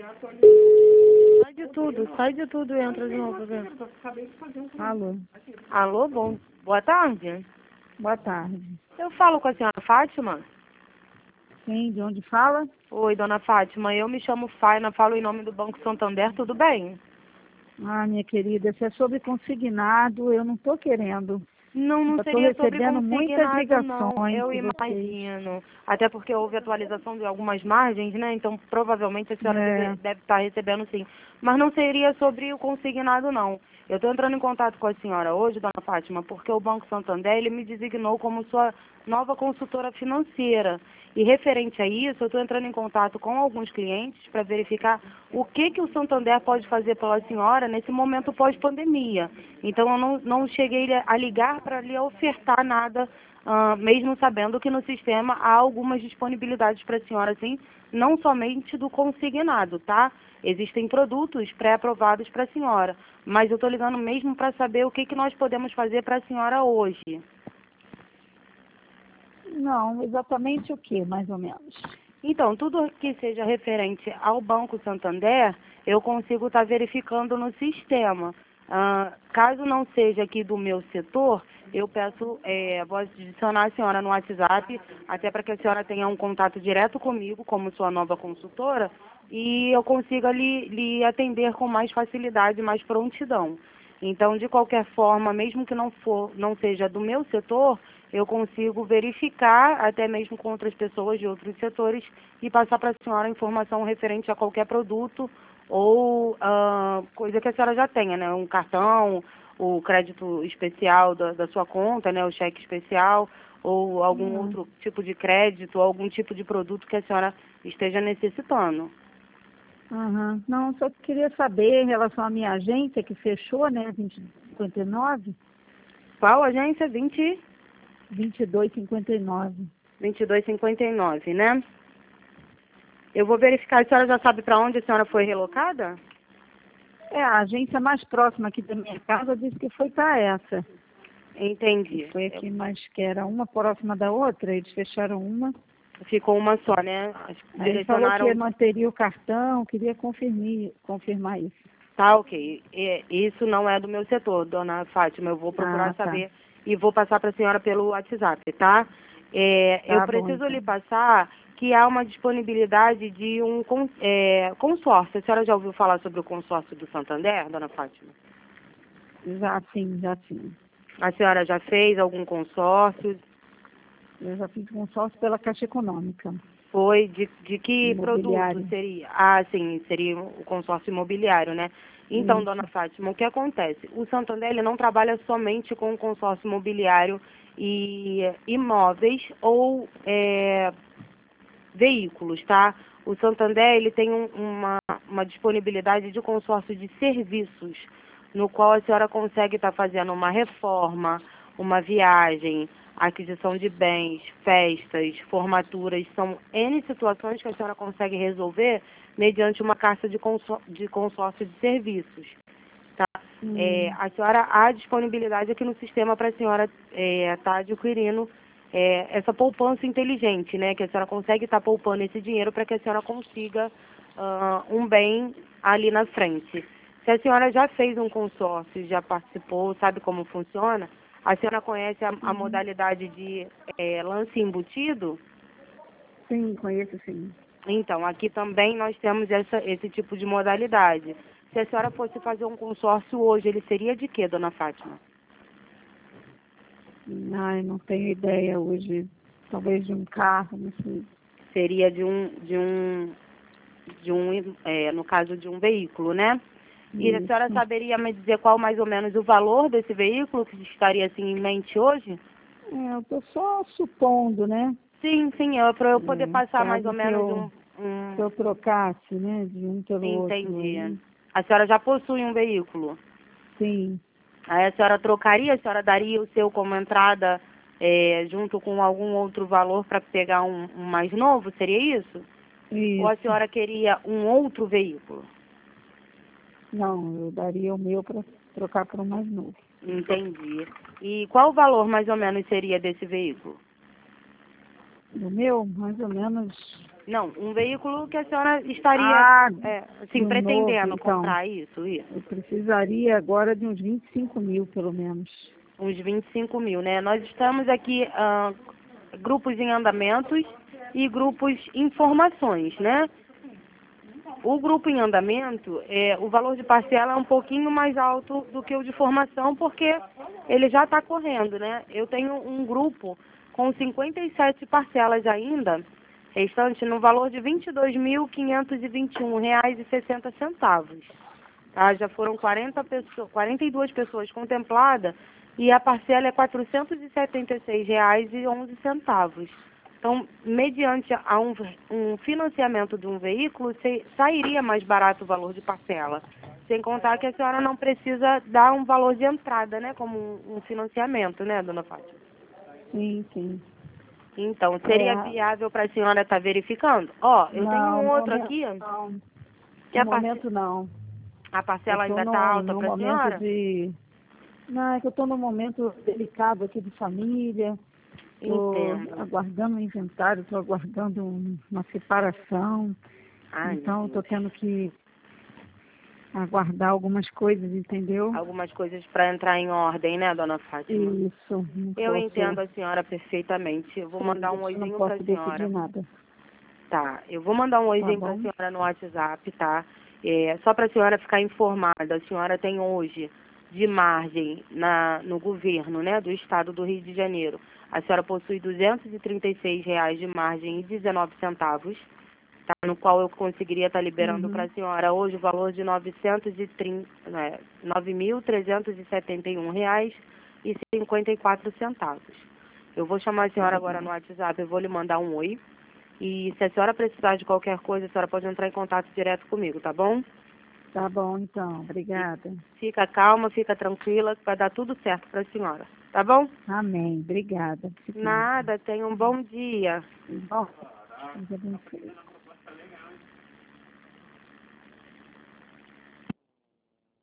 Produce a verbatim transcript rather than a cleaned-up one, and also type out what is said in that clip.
Sai de tudo, sai de tudo e entra de novo. Vê. Alô, Alô, bom, boa tarde. boa tarde. Eu falo com a senhora Fátima? Sim, de onde fala? Oi, dona Fátima, eu me chamo Faina, falo em nome do Banco Santander, tudo bem? Ah, minha querida, se é sobre consignado, eu não estou querendo. Não, não Eu estou seria sobre recebendo muitas consignado, não. ligações Eu de vocês. imagino. Até porque houve atualização de algumas margens, né? Então, provavelmente a senhora É, deve, deve estar recebendo sim. Mas não seria sobre o consignado, não. Eu estou entrando em contato com a senhora hoje, dona Fátima, porque o Banco Santander, ele me designou como sua nova consultora financeira. E referente a isso, eu estou entrando em contato com alguns clientes para verificar o que, que o Santander pode fazer pela senhora nesse momento pós-pandemia. Então, eu não, não cheguei a ligar para lhe ofertar nada, ah, mesmo sabendo que no sistema há algumas disponibilidades para a senhora, sim, não somente do consignado, tá? Existem produtos pré-aprovados para a senhora, mas eu estou ligando mesmo para saber o que, que nós podemos fazer para a senhora hoje. não, exatamente o que, mais ou menos? Então, tudo que seja referente ao Banco Santander, eu consigo estar verificando no sistema. Ah, caso não seja aqui do meu setor, eu peço, é, vou adicionar a senhora no WhatsApp, até para que a senhora tenha um contato direto comigo, como sua nova consultora, e eu consiga lhe, lhe atender com mais facilidade, mais prontidão. Então, de qualquer forma, mesmo que não for, não seja do meu setor, eu consigo verificar, até mesmo com outras pessoas de outros setores, e passar para a senhora informação referente a qualquer produto ou ah, coisa que a senhora já tenha, né? Um cartão, o crédito especial da, da sua conta, né? O cheque especial, ou algum Hum, outro tipo de crédito, ou algum tipo de produto que a senhora esteja necessitando. aham. Não, só queria saber em relação à minha agência, que fechou, né, vinte e cinquenta e nove, Qual agência? vinte, vinte e dois cinquenta e nove. vinte e dois cinquenta e nove, né? Eu vou verificar, a senhora já sabe para onde a senhora foi relocada? É, a agência mais próxima aqui da minha casa disse que foi para essa. Que Entendi. foi aqui, mas que era uma próxima da outra, eles fecharam uma. Ficou uma só, né? Aí ele falou que Direcionaram. manteria o cartão, queria confirmar, confirmar isso. Tá, ok. E- Isso não é do meu setor, dona Fátima. Eu vou procurar Ah, tá. saber e vou passar para a senhora pelo WhatsApp, tá? É, eu Tá bom, preciso então. lhe passar que há uma disponibilidade de um con- é, consórcio. A senhora já ouviu falar sobre o consórcio do Santander, dona Fátima? Já sim, já sim. A senhora já fez algum consórcio? Eu já fiz consórcio pela Caixa Econômica, Foi de, de que produto imobiliário. seria? Ah, sim, seria o consórcio imobiliário, né? Então, dona Isso. Fátima, o que acontece? O Santander ele não trabalha somente com o consórcio imobiliário e imóveis ou é, veículos, tá? O Santander ele tem um- uma, uma disponibilidade de consórcio de serviços, no qual a senhora consegue estar fazendo uma reforma, uma viagem, aquisição de bens, festas, formaturas, são N situações que a senhora consegue resolver mediante uma carta de consó- de consórcio de serviços. Tá? É, Hum, a senhora há disponibilidade aqui no sistema para a senhora estar adquirindo é, essa poupança inteligente, né? Que a senhora consegue estar poupando esse dinheiro para que a senhora consiga ah, um bem ali na frente. Se a senhora já fez um consórcio, já participou, sabe como funciona, a senhora conhece a, a uhum. modalidade de é, lance embutido? Sim, conheço sim. Então, aqui também nós temos essa, esse tipo de modalidade. Se a senhora fosse fazer um consórcio hoje, ele seria de quê, dona Fátima? Ai, não tenho ideia hoje. Talvez de um carro, não sei. Seria de um, de um, de um, é, no caso de um veículo, né? E a senhora Isso. saberia me dizer qual mais ou menos o valor desse veículo que estaria assim em mente hoje? É, eu tô só supondo, né? Sim, sim, eu, para eu poder É, passar mais ou caso que menos eu, um, um... que eu trocasse, né, de um pelo outro Entendi. aí. A senhora já possui um veículo? Sim, Aí a senhora trocaria, a senhora daria o seu como entrada é, junto com algum outro valor para pegar um, um mais novo, seria isso? Ou a isso. senhora queria um outro veículo? Não, eu daria o meu para trocar por um mais novo. Entendi. E qual o valor mais ou menos seria desse veículo? O meu, mais ou menos Não, um veículo que a senhora estaria, Ah, é, assim, um pretendendo novo, então. comprar isso, isso. Eu precisaria agora de uns vinte e cinco mil, pelo menos. Uns vinte e cinco mil, né? Nós estamos aqui, ah, grupos em andamentos e grupos em formações, né? O grupo em andamento, é, o valor de parcela é um pouquinho mais alto do que o de formação, porque ele já está correndo, né? Eu tenho um grupo com cinquenta e sete parcelas ainda, restante no valor de vinte e dois mil quinhentos e vinte e um reais e sessenta centavos. Tá? Já foram quarenta pessoas, quarenta e duas pessoas contempladas e a parcela é quatrocentos e setenta e seis reais e onze centavos. Então, mediante a um, um financiamento de um veículo, se, sairia mais barato o valor de parcela. Sem contar que a senhora não precisa dar um valor de entrada, né? Como um, um financiamento, né, dona Fátima? Sim, sim. Então, seria É, viável para a senhora estar verificando? Ó, eu tenho não, um no outro momento aqui, não. que No a, parce... momento não. a Eu parcela estou ainda está no, alta no para a momento senhora? de... Não, é que eu estou num momento delicado aqui de família. Estou Entendo. aguardando um inventário, estou aguardando um- uma separação. Ai, meu Então, estou Deus. tendo que aguardar algumas coisas, entendeu? Algumas coisas para entrar em ordem, né, dona Fátima? Isso, não Eu posso, entendo a senhora perfeitamente. Eu vou mandar um não oizinho para a posso decidir senhora. nada, Tá, eu vou mandar um tá oizinho para a bom? senhora no WhatsApp, tá? É, só para a senhora ficar informada, a senhora tem hoje de margem na, no governo, né, do estado do Rio de Janeiro. A senhora possui duzentos e trinta e seis reais de margem e dezenove centavos, tá? No qual eu conseguiria estar liberando para Uhum. a senhora hoje o valor de novecentos e trinta, né, nove mil trezentos e setenta e um reais e cinquenta e quatro centavos. Eu vou chamar a senhora Tá agora no bom, WhatsApp, eu vou lhe mandar um oi. E se a senhora precisar de qualquer coisa, a senhora pode entrar em contato direto comigo, tá bom? tá bom então, E obrigada. fica calma, fica tranquila, que vai dar tudo certo para a senhora, tá bom? Amém, obrigada. Fique bem. Nada, tenha um bom dia. Bom, Deus abençoe.